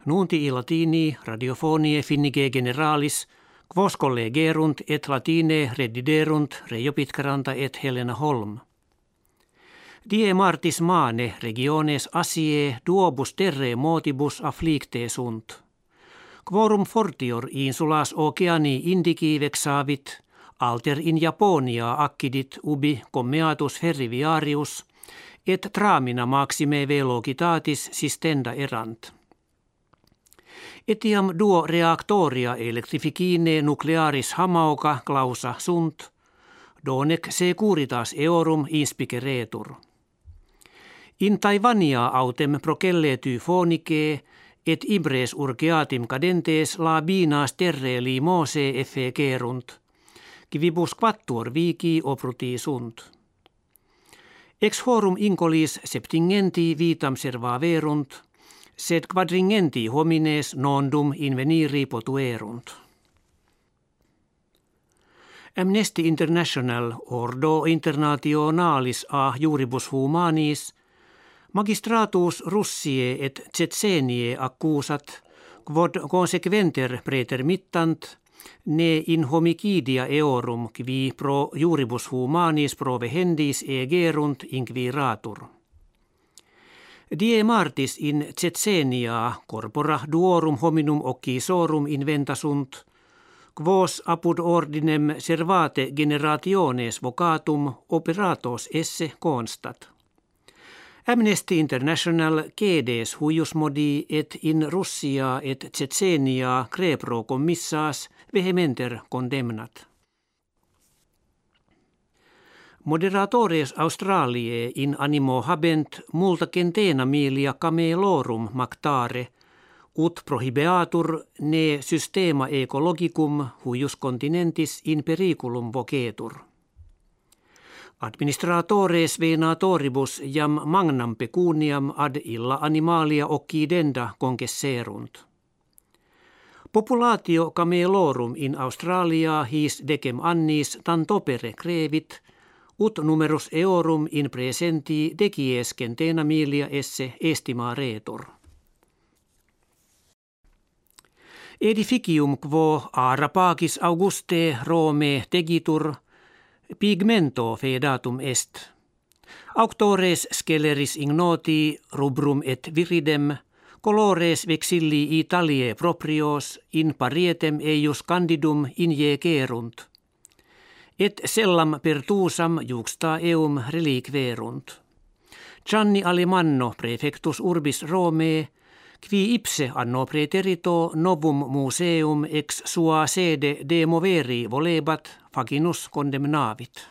Nunti latini radiofonie finnige generalis, quos collegerunt et latine rediderunt Reijo Pitkaranta et Helena Holm. Die martis mane regiones Asiae duobus terre motibus afflicte sunt. Quorum fortior insulas oceani indici vexavit, alter in Japonia accidit ubi commeatus ferriviarius, et tramina maxime velocitatis sistenda erant. Etiam duo reactoria electrificine nuclearis hamauca clausa sunt, donec securitas eorum inspiceretur. In Taiwania autem procelle typhonicae, et ibres urgeatim cadentes labinas terre limose effecerunt, quibus quattuor vici opruti sunt. Ex forum incolis septingenti vitam servaverunt, sed quadringenti homines nondum inveniri potuerunt. Amnesty International ordo internationalis a juribus humanis, magistratus Russiae et Tsetsenie accusat, quod consequenter pretermittant, ne in homicidia eorum qui pro juribus humanis provehendis egerunt inquiratur. Die martis in Tsetsenia corpora duorum hominum occisorum inventa sunt, quos apud ordinem servate generationes vocatum operatos esse constat. Amnesty International cedes huius modi et in Russia et Tsetsenia crepro commissas vehementer condemnat. Moderatores Australiae in animo habent multa centena milia camelorum mactare, ut prohibeatur ne systema ecologicum huius continentis in periculum vocetur. Administratores venatoribus jam magnam pecuniam ad illa animalia occidenda concesserunt. Populatio camelorum in Australia his decem annis tantopere crevit, ut numerus eorum in presenti decies centena milia esse estimaretur. Edificium quo Arapacis Auguste Rome tegitur, pigmento fedatum est. Auctores sceleris ignoti rubrum et viridem, colores vexilli Italiae proprios in parietem eius candidum injecerunt. Et sellam pertusam juxta eum reliquerunt. Gianni Alemanno prefectus urbis Romee, qui ipse anno praeterito novum museum ex sua sede demoveri volebat, facinus condemnavit.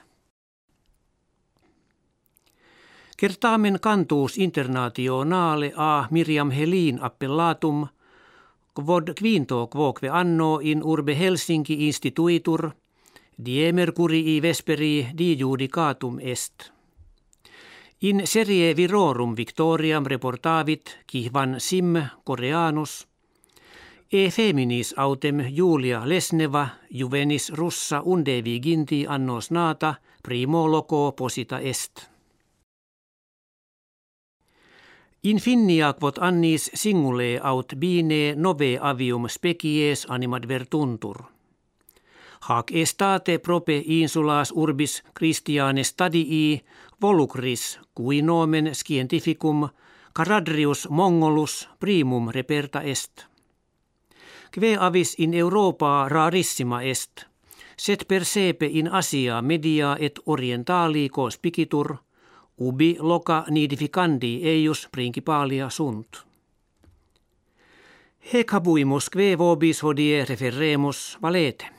Certamen cantus internationale a Miriam Helin appellatum, quod quinto quoque anno in urbe Helsinki instituitur, die mercurii vesperi di judicatum est. In serie virorum victoriam reportavit quihvan sim Koreanus, e feminis autem Julia Lesneva juvenis russa unde viginti annos nata primo loco posita est. In finnia quod annis singule aut bine nove avium species animadvertuntur. Hac estate prope insulas urbis Christiane stadii volucris cui nomen scientificum Caradrius mongolus primum reperta est. Kve avis in Europa rarissima est, sed percepe in Asia media et orientali conspicitur, ubi loca nidificandi eius principalia sunt. Hec habuimus kve vobis hodie referremus valete.